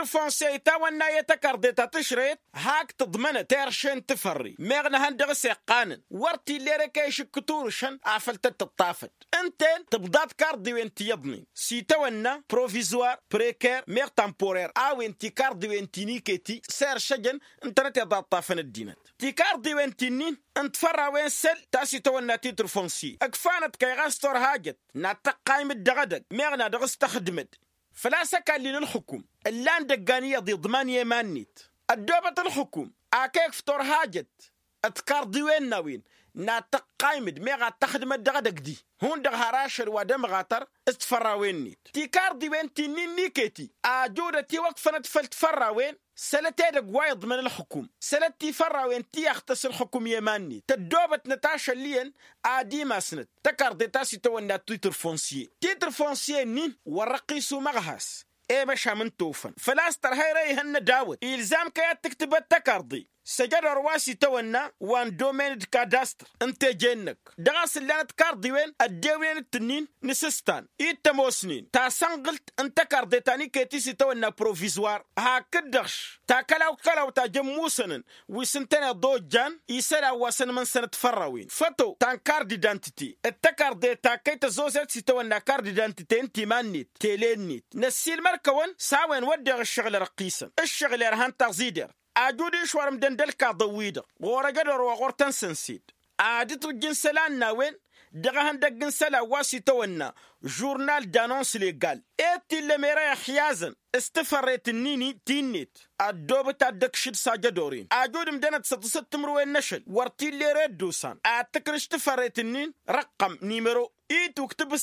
تيتر فونسي تاونا يتكردتا تشريت هاك تضمن تيرشن تفري مغنا هندغ سيقانن ورتي اللي ركايش كتورشن عفلت الطافت انتن تبدات كاردي وين تيضني سيتونا بروفيزوار بريكير ميغ تامبورير او انتي كاردي وين تينيكيتي سير شجن انترنت يضاد طافن الدينات تي كاردي وين تنين انت فرا وين سل تاسي تونا تيتر فونسي اكفانت كي غاستور هاجت ناتق قايم الدغدق ميغنا دغس تخدمت فلا سكا للحكم اللان دقانية ضي ضمان يمانيت الدوبة الحكم اكيك فتور هاجت اتكاردي وين ناوين ناتق قايمد ميغا تخدم الدغدق دي هون دغ هراشر ودم غاتر استفرا وين نيت تي كاردي وين تنين نيكيتي اجودة تي وقفنت فلتفرا وين سلتي دق وايض من الحكوم سلتي فرا وين تي يختص الحكم يماني تدوبة نتاشا لين ادي ما سنت تكاردي تاسي تونا تيتر فونسي نين ورقيسو مغهاس ايه مشا من توفن فلاستر هاي ريهن داود الزام كي تكتب التكاردي سجل رواسي تونا وان دومين كاداستر انت جنك دغاس اللي انا تكاردي وين الدوين التنين نسستان ايتموسنين تا سنقلت انت كاردي تاني كيتيسي تونا بروفيزوار هاكدغش تا كلاو تا جموسنن ويسنتين دوجان يسرا واسن من سنة فراوين فتو تان كاردي دانتيتي التكاردي تا كيتا زوزت سي تونا كاردي دانتيتي انتي مانيت تيلينيت نسيل مركون ساوين ودغ الشغل رقيسا الشغل رهان تغزيدر أجودي شوارم دندل كاضويدة ورجدر وغورتن سنسيد أديتو جنسلان ناوين دغهن دق جنسلا واسي تونا جورنال دانونس ليغال إتي اللي ميرايا خيازن استفريت النيني تينيت الدوبة الدكشد ساجدورين أجود مدنة ستة مروين نشل ورتي اللي ريد دوسان أتكرش تفريت النين رقم نيميرو إيتو كتب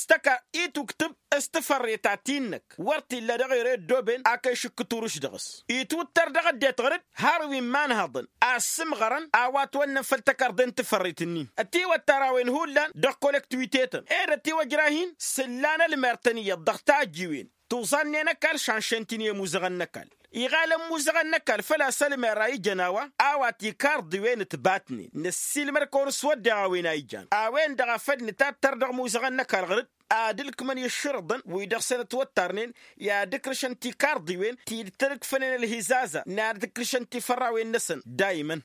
استفريت عتينك ورتي اللي دغي ريد دوبين أكيش كتورش دغس إيتو تردغ ديت غرد هاروين مان هضن أسم غرن أوات ونن فلتكردن تفريت النين أتي والتراوين هولان دقولك تويتيتن إيه رتي وجراهين سلانا المرتنية الضغطاء جيوين توصلني نكال شانشنتيني موزغن نكال يغالم موزغن نكال فلا سلم راي جناوة اواتي كاردي وين تباتني نسيل مركور سود دعوين ايجان اوين دغا فدني تردغ موزغن نكال غرد ادلك من يشرضن ويدغ سنة توترنين يا دكرشن تي كاردي وين تي ترك فنن الهزازة نار دكرشن تي فراوين نسن دايما